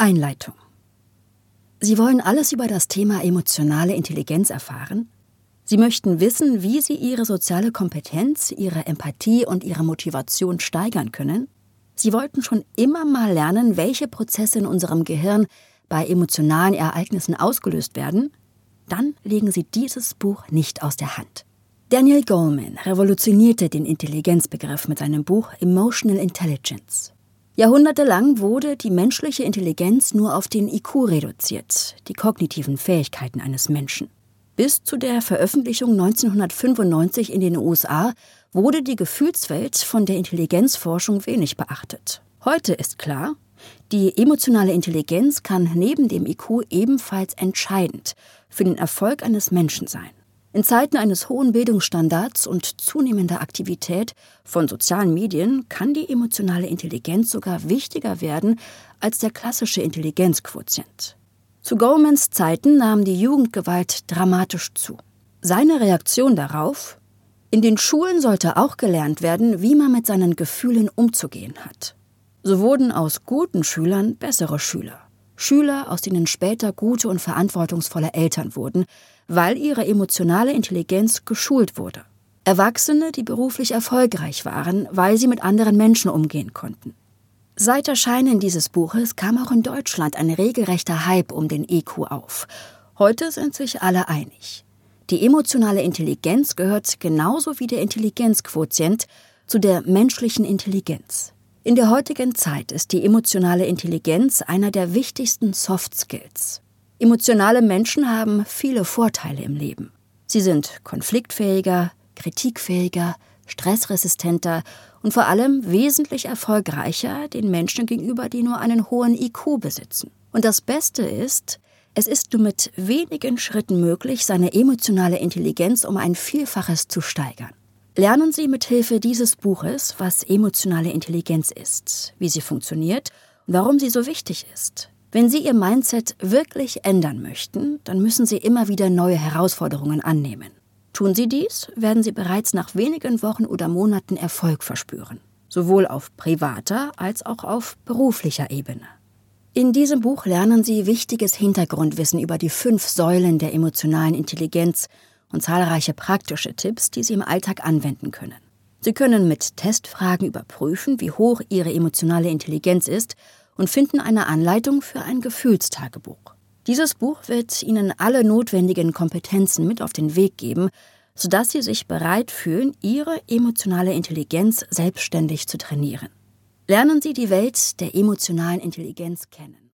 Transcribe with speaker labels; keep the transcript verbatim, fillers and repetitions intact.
Speaker 1: Einleitung. Sie wollen alles über das Thema emotionale Intelligenz erfahren? Sie möchten wissen, wie Sie Ihre soziale Kompetenz, Ihre Empathie und Ihre Motivation steigern können? Sie wollten schon immer mal lernen, welche Prozesse in unserem Gehirn bei emotionalen Ereignissen ausgelöst werden? Dann legen Sie dieses Buch nicht aus der Hand. Daniel Goleman revolutionierte den Intelligenzbegriff mit seinem Buch Emotional Intelligence. Jahrhundertelang wurde die menschliche Intelligenz nur auf den I Q reduziert, die kognitiven Fähigkeiten eines Menschen. Bis zu der Veröffentlichung neunzehnhundertfünfundneunzig in den U S A wurde die Gefühlswelt von der Intelligenzforschung wenig beachtet. Heute ist klar, die emotionale Intelligenz kann neben dem I Q ebenfalls entscheidend für den Erfolg eines Menschen sein. In Zeiten eines hohen Bildungsstandards und zunehmender Aktivität von sozialen Medien kann die emotionale Intelligenz sogar wichtiger werden als der klassische Intelligenzquotient. Zu Golemans Zeiten nahm die Jugendgewalt dramatisch zu. Seine Reaktion darauf: In den Schulen sollte auch gelernt werden, wie man mit seinen Gefühlen umzugehen hat. So wurden aus guten Schülern bessere Schüler. Schüler, aus denen später gute und verantwortungsvolle Eltern wurden, weil ihre emotionale Intelligenz geschult wurde. Erwachsene, die beruflich erfolgreich waren, weil sie mit anderen Menschen umgehen konnten. Seit Erscheinen dieses Buches kam auch in Deutschland ein regelrechter Hype um den E Q auf. Heute sind sich alle einig. Die emotionale Intelligenz gehört genauso wie der Intelligenzquotient zu der menschlichen Intelligenz. In der heutigen Zeit ist die emotionale Intelligenz einer der wichtigsten Soft Skills. Emotionale Menschen haben viele Vorteile im Leben. Sie sind konfliktfähiger, kritikfähiger, stressresistenter und vor allem wesentlich erfolgreicher den Menschen gegenüber, die nur einen hohen I Q besitzen. Und das Beste ist, es ist nur mit wenigen Schritten möglich, seine emotionale Intelligenz um ein Vielfaches zu steigern. Lernen Sie mithilfe dieses Buches, was emotionale Intelligenz ist, wie sie funktioniert und warum sie so wichtig ist. Wenn Sie Ihr Mindset wirklich ändern möchten, dann müssen Sie immer wieder neue Herausforderungen annehmen. Tun Sie dies, werden Sie bereits nach wenigen Wochen oder Monaten Erfolg verspüren, sowohl auf privater als auch auf beruflicher Ebene. In diesem Buch lernen Sie wichtiges Hintergrundwissen über die fünf Säulen der emotionalen Intelligenz und zahlreiche praktische Tipps, die Sie im Alltag anwenden können. Sie können mit Testfragen überprüfen, wie hoch Ihre emotionale Intelligenz ist und finden eine Anleitung für ein Gefühlstagebuch. Dieses Buch wird Ihnen alle notwendigen Kompetenzen mit auf den Weg geben, sodass Sie sich bereit fühlen, Ihre emotionale Intelligenz selbstständig zu trainieren. Lernen Sie die Welt der emotionalen Intelligenz kennen.